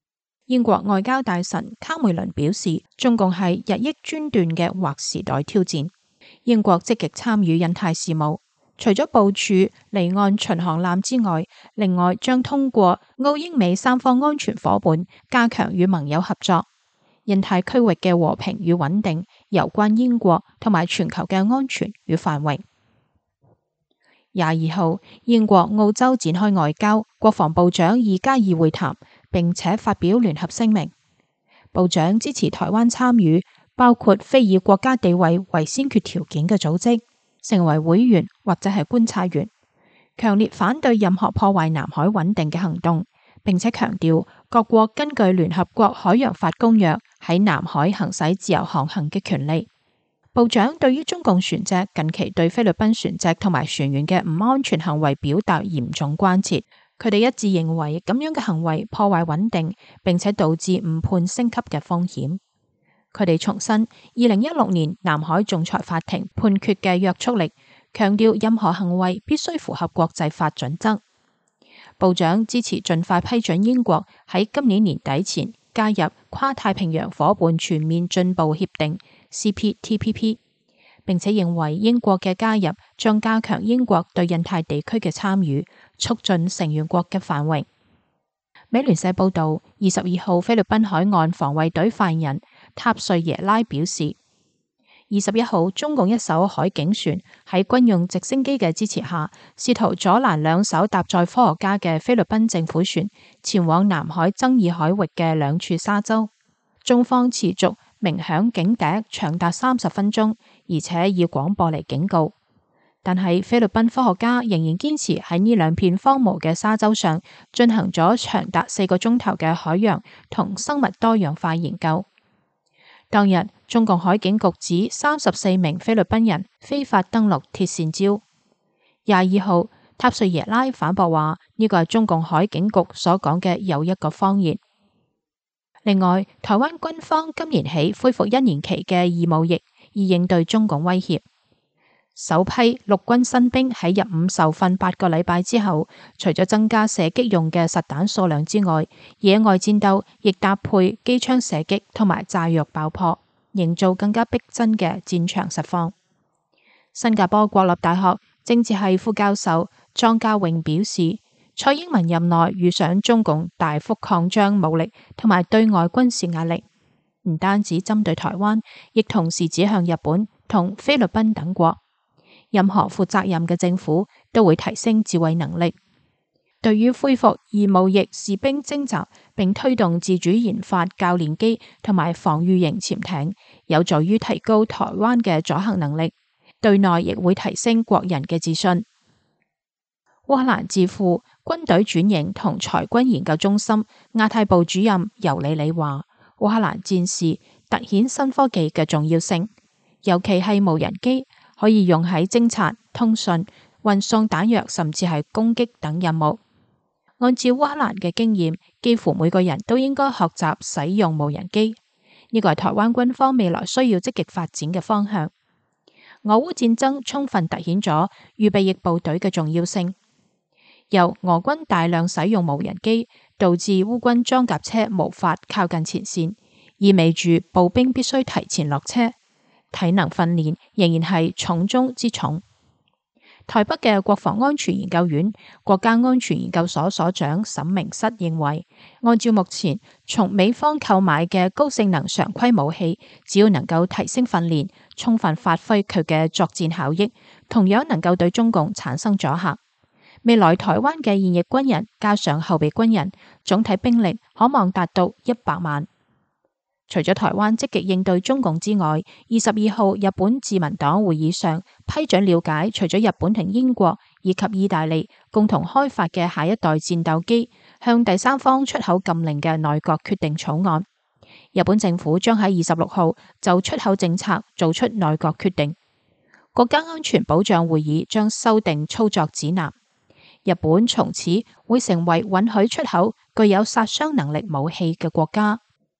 英國外交大臣卡梅倫表示，中共係日益專斷嘅劃時代挑戰。英國積極參與印太事務，除咗部署離岸巡航艦之外，另外將通過澳英美三方安全夥伴加強與盟友合作。印太區域嘅和平與穩定攸關英國同埋全球嘅安全與繁榮。廿二號，英國澳洲展開外交，國防部長二加二會談，並且發表聯合聲明。部長支持台灣參與包括非以國家地位為先決條件嘅組織，成為會員或者係觀察員，強烈反對任何破壞南海穩定嘅行動，並且強調各國根據聯合國海洋法公約喺南海行使自由航行嘅權利。部長對於中共船隻近期對菲律賓船隻同埋船員嘅唔安全行為表達嚴重關切，佢哋一致認為咁樣嘅行為破壞穩定，並且導致誤判升級嘅風險。佢哋重申二零一六年南海仲裁法庭判決嘅約束力，強調任何行為必須符合國際法準則。部長支持盡快批准英國喺今年年底前加入跨太平洋夥伴全面進步協定 C P T P P， 並且認為英國嘅加入將加強英國對印太地區嘅參與，促進成員國嘅繁榮。美聯社報道，二十二號菲律賓海岸防衛隊發言人塔瑞耶拉表示，二十一號中共一艘海警船喺軍用直升機嘅支持下，試圖阻攔兩艘搭載科學家嘅菲律賓政府船前往南海爭議海域嘅兩處沙洲。中方持續鳴響警笛長達三十分鐘，而且以廣播嚟警告。但係菲律賓科學家仍然堅持喺呢兩片荒蕪嘅沙洲上進行咗長達四個鐘頭嘅海洋同生物多樣化研究。當日，中共海警局指三十四名菲律賓人非法登陸鐵線礁。廿二號，塔瑞耶拉反駁話呢個係中共海警局所講嘅又一個謊言。另外，台灣軍方今年起恢復一年期嘅義務役，以應對中共威脅。首批陸軍新兵喺入伍受訓八個禮拜之後，除咗增加射擊用嘅實彈數量之外，野外戰鬥亦搭配機槍射擊同埋炸藥爆破，營造更加逼真嘅戰場實況。新加坡國立大學政治系副教授莊家穎表示，蔡英文任內遇上中共大幅擴張武力同埋對外軍事壓力，唔單止針對台灣，亦同時指向日本同菲律賓等國。任何負責任嘅政府都會提升自衛能力。對於恢復義務役士兵徵集並推動自主研發教練機同埋防禦型潛艇，有助於提高台灣嘅阻嚇能力。對內亦會提升國人嘅自信。烏克蘭智庫軍隊轉型同裁軍研究中心亞太部主任尤里里話，烏克蘭戰事凸顯新科技嘅重要性，尤其係無人機可以用喺偵察、通訊、運送彈藥，甚至係攻擊等任務。按照烏克蘭嘅經驗，幾乎每個人都應該學習使用無人機，呢個係台灣軍方未來需要積極發展嘅方向。俄烏戰爭充分凸顯咗預備役部隊嘅重要性。由俄軍大量使用無人機，導致烏軍裝甲車無法靠近前線，意味住步兵必須提前落車。體能訓練仍然係重中之重。台北嘅國防安全研究院國家安全研究所所長沈明室認為，按照目前從美方購買嘅高性能常規武器，只要能夠提升訓練，充分發揮佢嘅作戰效益，同樣能夠對中共產生阻嚇。未來台灣嘅現役軍人加上後備軍人，總體兵力可望達到一百萬。除咗台灣積極應對中共之外，二十二號日本自民黨會議上批准了解，除咗日本同英國以及意大利共同開發嘅下一代戰鬥機向第三方出口禁令嘅內閣決定草案。日本政府將喺二十六號就出口政策做出內閣決定。國家安全保障會議將修訂操作指南。日本從此會成為允許出口具有殺傷能力武器嘅國家。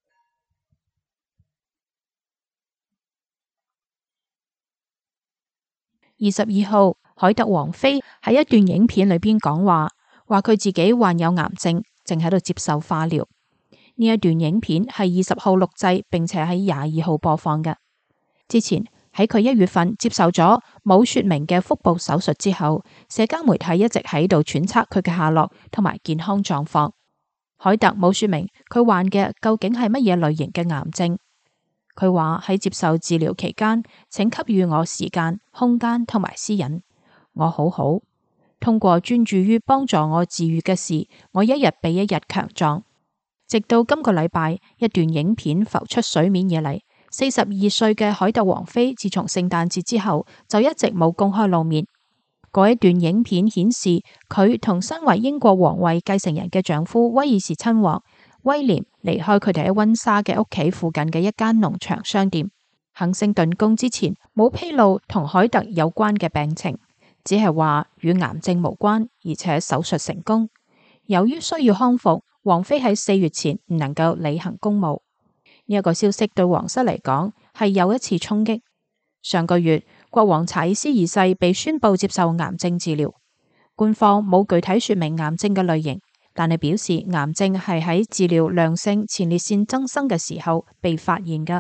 二十二號，海特王妃喺一段影片裏邊講話，話佢自己患有癌症，正喺度接受化療。 呢一段影片係二十號錄製，並且喺廿二號播放嘅。之前喺佢一月份接受咗冇說明嘅腹部手術之後，社交媒體一直喺度揣測佢嘅下落同埋健康狀況。凱特冇說明佢患嘅究竟係乜嘢類型嘅癌症。佢話喺接受治療期間，請給予我時間、空間同埋私隱。我好好，通過專注於幫助我治癒嘅事，我一日比一日強壯。直到今個禮拜，一段影片浮出水面以嚟，四十二歲嘅凱特王妃自從聖誕節之後就一直冇公開露面。嗰一段影片顯示佢同身為英國皇位繼承人嘅丈夫威爾士親王威廉離開佢哋喺溫莎嘅屋企附近嘅一間農場商店。肯辛頓宮之前冇披露同凱特有關嘅病情，只係話與癌症無關，而且手術成功。由於需要康復，王妃喺四月前唔能夠履行公務。呢一個消息對皇室嚟講係又一次衝擊。上個月，國王查爾斯二世被宣布接受癌症治療，官方冇具體說明癌症嘅類型，但係表示癌症係喺治療良性前列腺增生嘅時候被發現嘅。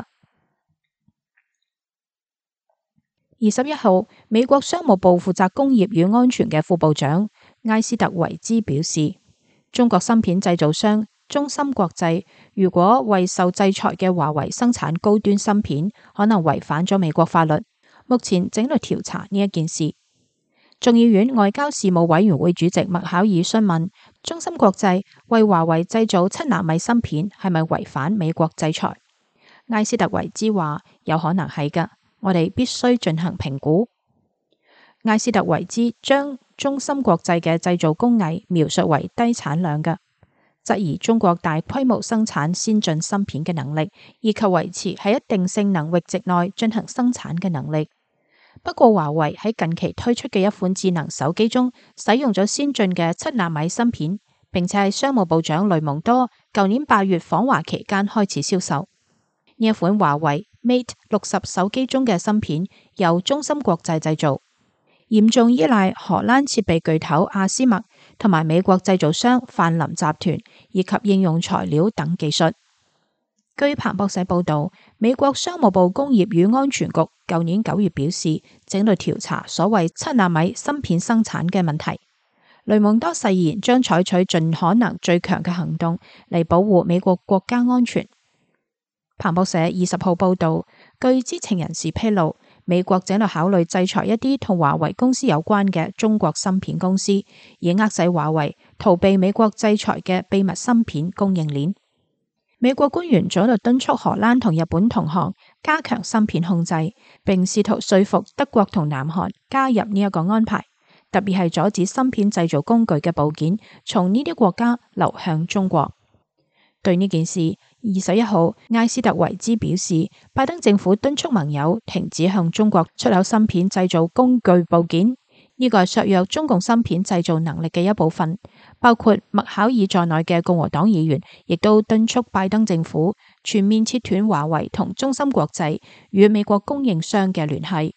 二十一號，美國商務部負責工業與安全嘅副部長埃斯特維茲表示，中國芯片製造商中芯國際如果為受制裁嘅華為生產高端芯片，可能違反咗美國法律。目前正在調查呢一件事。眾議院外交事務委員會主席麥考爾詢問中芯國際為華為製造七納米芯片係咪違反美國制裁？埃斯特維茲話有可能係㗎，我哋必須進行評估。埃斯特維茲將中芯國際嘅製造工藝描述為低產量嘅，質疑中國大規模生產先進芯片嘅能力，以及維持喺一定性能域值內進行生產嘅能力。不過華為喺近期推出嘅一款智能手機中使用咗先進嘅七納米芯片，並且係商務部長雷蒙多舊年八月訪華期間開始銷售。呢一款華為 Mate 六十手機中嘅芯片由中芯國際製造，嚴重依賴荷蘭設備巨頭阿斯麥同埋美國製造商泛林集團以及應用材料等技術。據彭博社報道，美國商務部工業與安全局舊年九月表示，正在調查所謂七納米芯片生產嘅問題。雷蒙多誓言將採取盡可能最強嘅行動嚟保護美國國家安全。彭博社二十號報道，據知情人士披露，美國正在考慮制裁一啲同華為公司有關嘅中國芯片公司，以遏制華為逃避美國制裁嘅秘密芯片供應鏈。美國官員早就敦促荷蘭同日本同行加強芯片控制，並試圖說服德國同南韓加入呢一個安排，特別係阻止芯片製造工具嘅部件從呢啲國家流向中國。對呢件事，二十一號埃斯特維茲表示，拜登政府敦促盟友停止向中國出口芯片製造工具部件，呢個係削弱中共芯片製造能力嘅一部分。包括麥考爾在內嘅共和黨議員亦都敦促拜登政府全面切斷華為同中芯國際與美國供應商嘅聯繫。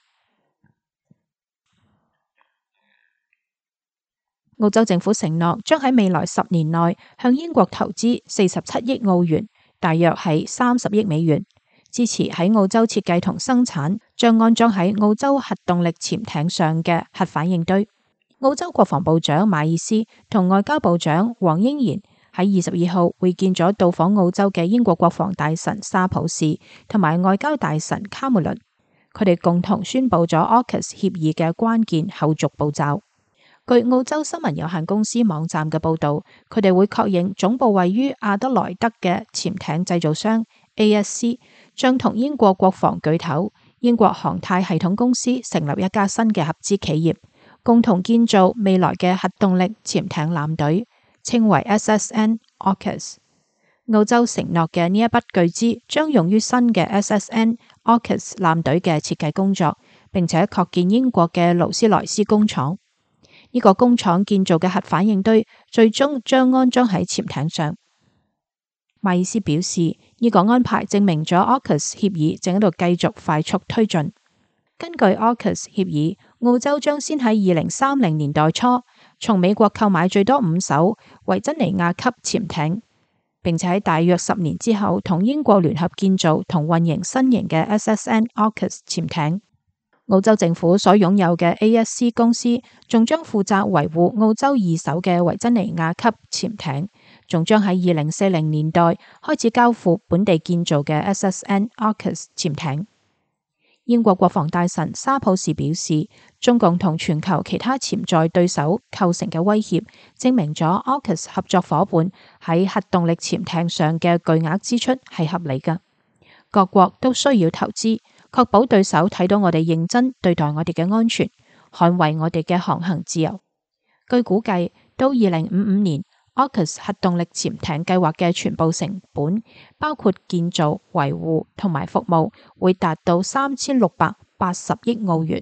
澳洲政府承諾將喺未來十年內向英國投資四十七億澳元，大約係三十億美元，支持喺澳洲設計同生產將安裝喺澳洲核動力潛艇上嘅核反應堆。澳洲國防部長馬爾斯同外交部長黃英賢喺二十二號會見咗到訪澳洲嘅英國國防大臣沙普士同埋外交大臣卡梅倫，佢哋共同宣布咗 AUKUS 協議嘅關鍵後續步驟。據澳洲新聞有限公司網站嘅報道，佢哋會確認總部位於阿德萊德嘅潛艇製造商 A S C 將同英國國防巨頭英國航太系統公司成立一家新嘅合資企業，共同建造未來嘅核動力潛艇艦隊，稱為 S S N AUKUS。澳洲承諾嘅呢一筆巨資將用於新嘅 S S N AUKUS 艦隊嘅設計工作，並且擴建英國嘅勞斯萊斯工廠。呢個工廠建造嘅核反應堆最終將安裝喺潛艇上。馬爾斯表示，呢個安排證明咗 AUKUS 協議正喺度繼續快速推進。根據 AUKUS 協議，澳洲將先喺二零三零年代初從美國購買最多五艘維珍尼亞級潛艇， 並且喺大約十年之後同英國聯合建造同運營新型嘅 S S N AUKUS 潛艇。澳洲政府所擁有嘅 A S C 公司仲將負責維護澳洲二手嘅維珍尼亞級潛艇，仲將喺二零四零年代開始交付本地建造嘅 S S N AUKUS 潛艇。英國國防大臣沙普士表示，中共同全球其他潛在對手構成嘅威脅，證明咗 AUKUS 合作夥伴喺核動力潛艇上嘅巨額支出係合理嘅。各國都需要投資，確保對手睇到我哋認真對待我哋嘅安全，捍衛我哋嘅航行自由。據估計，到二零五五年，AUKUS 核動力潛艇計劃嘅全部成本，包括建造、維護同埋服務，會達到三千六百八十億澳元。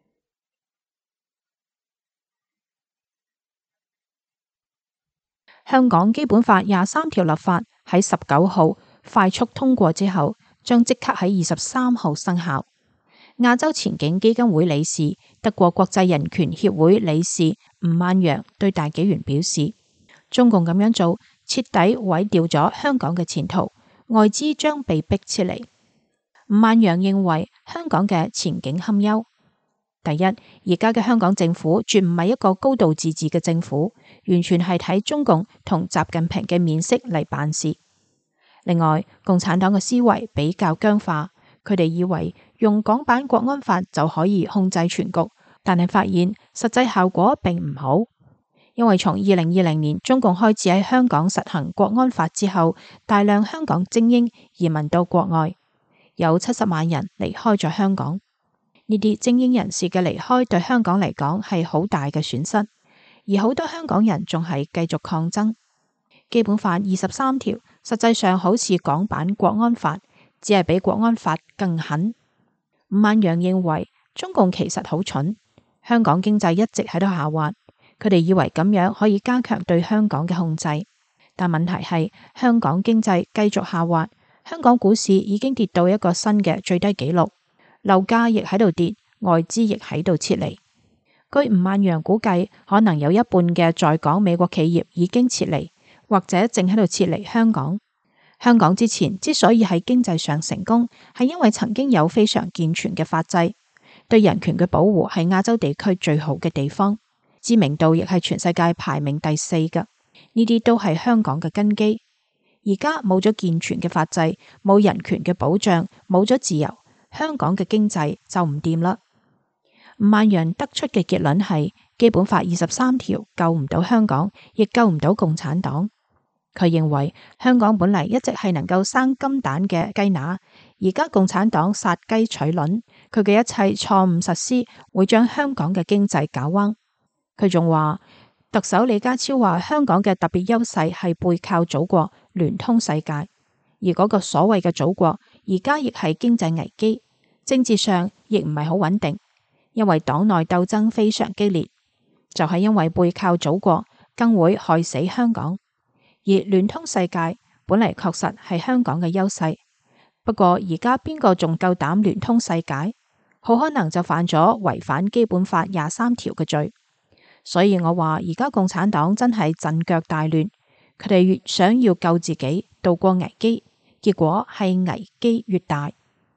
香港基本法廿三條立法喺十九號快速通過之後，將即刻喺二十三號生效。亞洲前景基金會理事、德國國際人權協會理事吳萬陽對大紀元表示，中共咁樣做，徹底毀掉咗香港嘅前途，外資將被逼撤離。吳萬陽認為香港嘅前景堪憂。第一，而家嘅香港政府絕唔係一個高度自治嘅政府，完全係睇中共同習近平嘅面色嚟辦事。另外，共產黨嘅思維比較僵化，佢哋以為用港版國安法就可以控制全局，但係發現實際效果並唔好。因為從二零二零年中共開始喺香港實行國安法之後，大量香港精英移民到國外，有七十萬人離開咗香港。呢啲精英人士嘅離開對香港嚟講係好大嘅損失，而好多香港人仲係繼續抗爭。基本法二十三條實際上好似港版國安法，只係比國安法更狠。吳萬陽認為中共其實好蠢，香港經濟一直喺度下滑，佢哋以為咁樣可以加強對香港嘅控制，但問題係香港經濟繼續下滑，香港股市已經跌到一個新嘅最低紀錄，樓價亦喺度跌，外資亦喺度撤離。據吳萬陽估計，可能有一半嘅在港美國企業已經撤離，或者正喺度撤離香港。香港之前之所以喺經濟上成功，係因為曾經有非常健全嘅法制，對人權嘅保護係亞洲地區最好嘅地方，知名度亦係全世界排名第四嘅。呢啲都係香港嘅根基。而家冇咗健全嘅法制，冇人權嘅保障，冇咗自由，香港嘅經濟就唔掂啦。吳萬陽得出嘅結論係，基本法二十三條救唔到香港，亦救唔到共產黨。佢認為香港本嚟一直係能夠生金蛋嘅雞乸，而家共產黨殺雞取卵，佢嘅一切錯誤實施會將香港嘅經濟搞彎。佢仲話，特首李家超話香港嘅特別優勢係背靠祖國，聯通世界，而嗰個所謂嘅祖國而家亦係經濟危機，政治上亦唔係好穩定，因為黨內鬥爭非常激烈，就係因為背靠祖國，更會害死香港。而聯通世界本嚟確實係香港嘅優勢，不過而家邊個仲夠膽聯通世界？好可能就犯咗違反基本法廿三條嘅罪。所以我話而家共產黨真係陣腳大亂，佢哋越想要救自己渡過危機，結果係危機越大。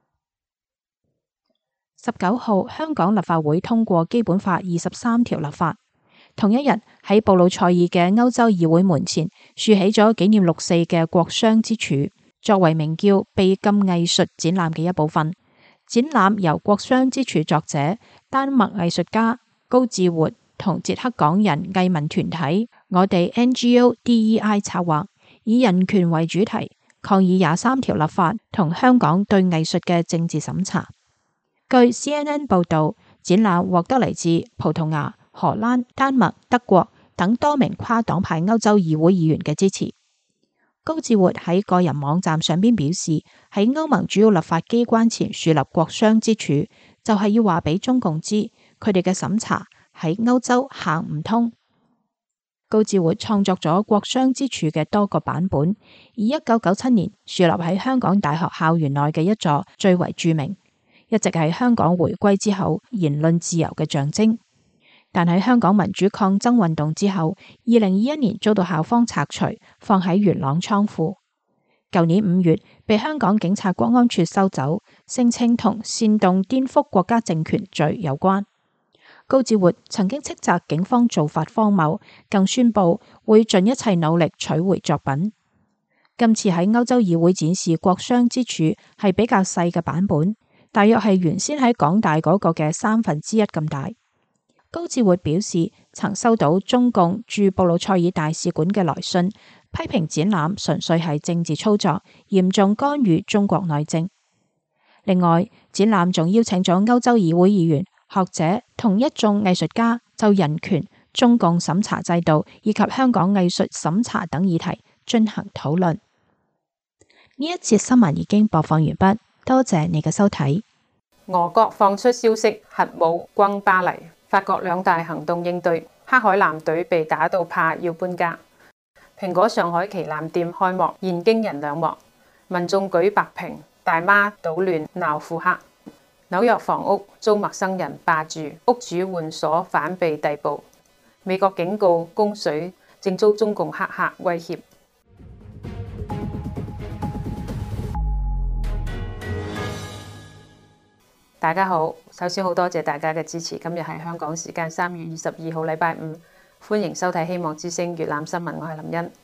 十九號香港立法會通過基本法二十三條立法。同一日喺布魯塞爾嘅歐洲議會門前豎起咗紀念六四嘅國殤之柱，作為名叫被禁藝術展覽嘅一部分。展覽由國殤之柱作者丹麥藝術家高志活同捷克港人藝文團體我哋 N G O D E I 策劃，以人權為主題，抗議廿三條立法同香港對藝術嘅政治審查。據 C N N 報道，展覽獲得嚟自葡萄牙、荷蘭、丹麥、德國等多名跨黨派歐洲議會議員嘅支持。高志活喺個人網站上邊表示，喺歐盟主要立法機關前樹立國殤之柱，就係要話俾中共知，佢哋嘅審查喺歐洲行唔通。高志活創作咗國殤之柱嘅多個版本，以一九九七年樹立喺香港大學校園內嘅一座最為著名，一直喺香港回歸之後言論自由嘅象徵。 但喺香港民主抗爭運動之後，二零二一年遭到校方拆除，放喺元朗倉庫。舊年五月被香港警察國安處收走，聲稱同煽動顛覆國家政權罪有關。高志活曾經斥責警方做法荒謬，更宣布會盡一切努力取回作品。今次喺歐洲議會展示國殤之柱係比較細嘅版本，大約係原先喺港大嗰個嘅三分之一咁大。高志活表示，曾收到中共駐布魯塞爾大使館嘅來信，批評展覽純粹係政治操作，嚴重干預中國內政。另外，展覽仲邀請咗歐洲議會議員、學者同一眾藝術家就人權、中共審查制度以及香港藝術審查等議題進行討論。呢一節新聞已經播放完畢，多謝你嘅收睇。 俄國放出消息，核武轟巴黎。法國兩大行動應對，黑海艦隊被打到怕要搬家。蘋果上海旗艦店開幕，現驚人兩幕，民眾舉白屏，大媽搗亂鬧庫克。紐約房屋遭陌生人霸住，屋主換鎖反被逮捕。美國警告供水正遭中共黑客威脅。大家好，首先好多謝大家嘅支持。今日係香港時間三月二十二號禮拜五，歡迎收睇希望之聲粵覽新聞，我係林茵。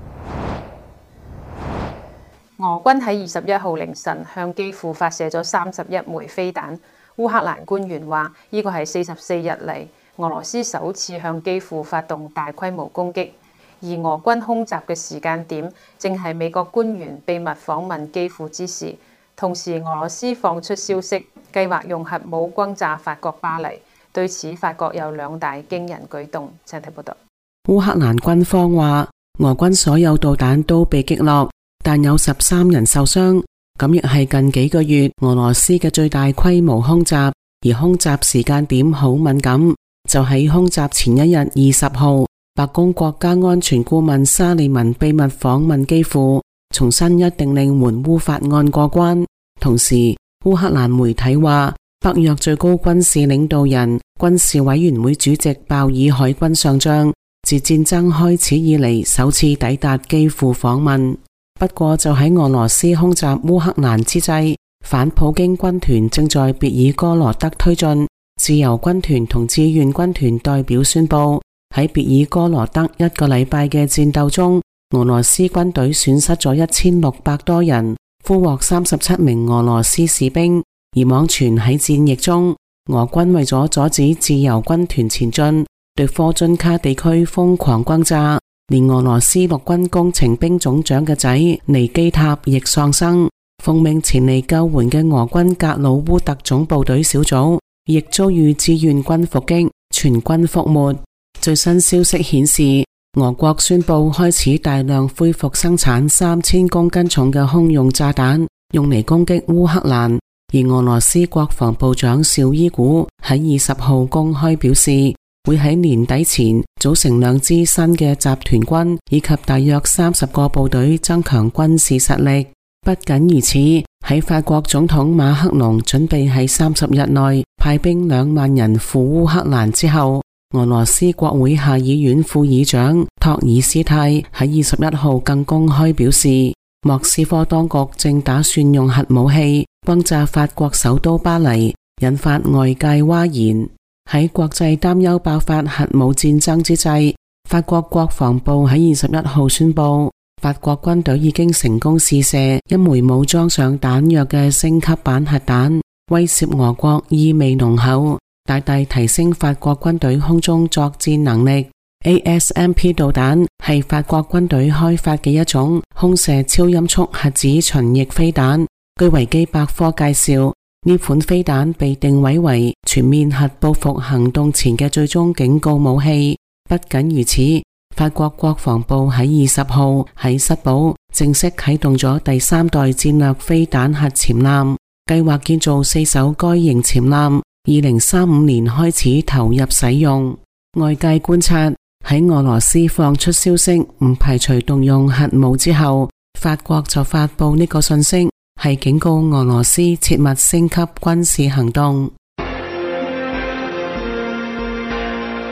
俄軍喺二十一號凌晨向基輔發射咗三十一枚飛彈。烏克蘭官員話，呢個係四十四日嚟俄羅斯首次向基輔發動大規模攻擊，而俄軍空襲嘅時間點正係美國官員秘密訪問基輔之時。同時，俄羅斯放出消息，計劃用核武轟炸法國巴黎。對此，法國有兩大驚人舉動。請睇報道。 烏克蘭軍方話，俄軍所有導彈都被擊落，但有十三人受傷。咁亦係近幾個月俄羅斯嘅最大規模空襲，而空襲時間點好敏感，就喺空襲前一日二十號，白宮國家安全顧問沙利文秘密訪問基輔，重申一定令援烏法案過關。同時，烏克蘭媒體話，北約最高軍事領導人、軍事委員會主席鮑爾海軍上將自戰爭開始以嚟首次抵達基輔訪問。不過就喺俄羅斯空襲烏克蘭之際，反普京軍團正在別爾哥羅德推進。自由軍團同志願軍團代表宣布，喺別爾哥羅德一個禮拜嘅戰鬥中，俄羅斯軍隊損失咗一千六百多人，俘獲三十七名俄羅斯士兵。而網傳喺戰役中，俄軍為咗阻止自由軍團前進，對科津卡地區瘋狂轟炸，連俄羅斯陸軍工程兵總長嘅仔尼基塔亦喪生。奉命前嚟救援嘅俄軍格魯烏特種部隊小組亦遭遇志願軍伏擊，全軍覆沒。最新消息顯示，俄國宣布開始大量恢復生產三千公斤重嘅空用炸彈，用嚟攻擊烏克蘭。而俄羅斯國防部長紹伊古喺二十號公開表示，會喺年底前組成兩支新嘅集團軍，以及大約三十個部隊，增強軍事實力。不僅如此，喺法國總統馬克龍準備喺三十日內派兵兩萬人赴烏克蘭之後，俄羅斯國會下議院副議長托爾斯泰喺二十一號更公開表示，莫斯科當局正打算用核武器轟炸法國首都巴黎，引發外界譁然。喺國際擔憂爆發核武戰爭之際，法國國防部喺二十一號宣布，法國軍隊已經成功試射一枚武裝上彈藥嘅升級版核彈，威懾俄國意味濃厚，大大提升法國軍隊空中作戰能力。A S M P 導彈係法國軍隊開發嘅一種空射超音速核子巡弋飛彈。據維基百科介紹，呢款飛彈被定位為全面核報復行動前嘅最終警告武器。不僅如此，法國國防部喺二十號喺瑟堡正式啟動咗第三代戰略飛彈核潛艦，計劃建造四艘該型潛艦，二零三五年開始投入使用。外界觀察，喺俄羅斯放出消息唔排除動用核武之後，法國就發布呢個信息，係警告俄羅斯切勿升級軍事行動。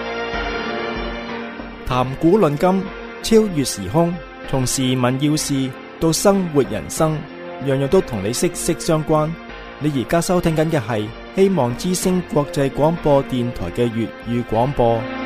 談古論今，超越時空，從時聞要事到生活人生，樣樣都同你息息相關。你而家收聽緊嘅係希望之聲國際廣播電台嘅粵語廣播。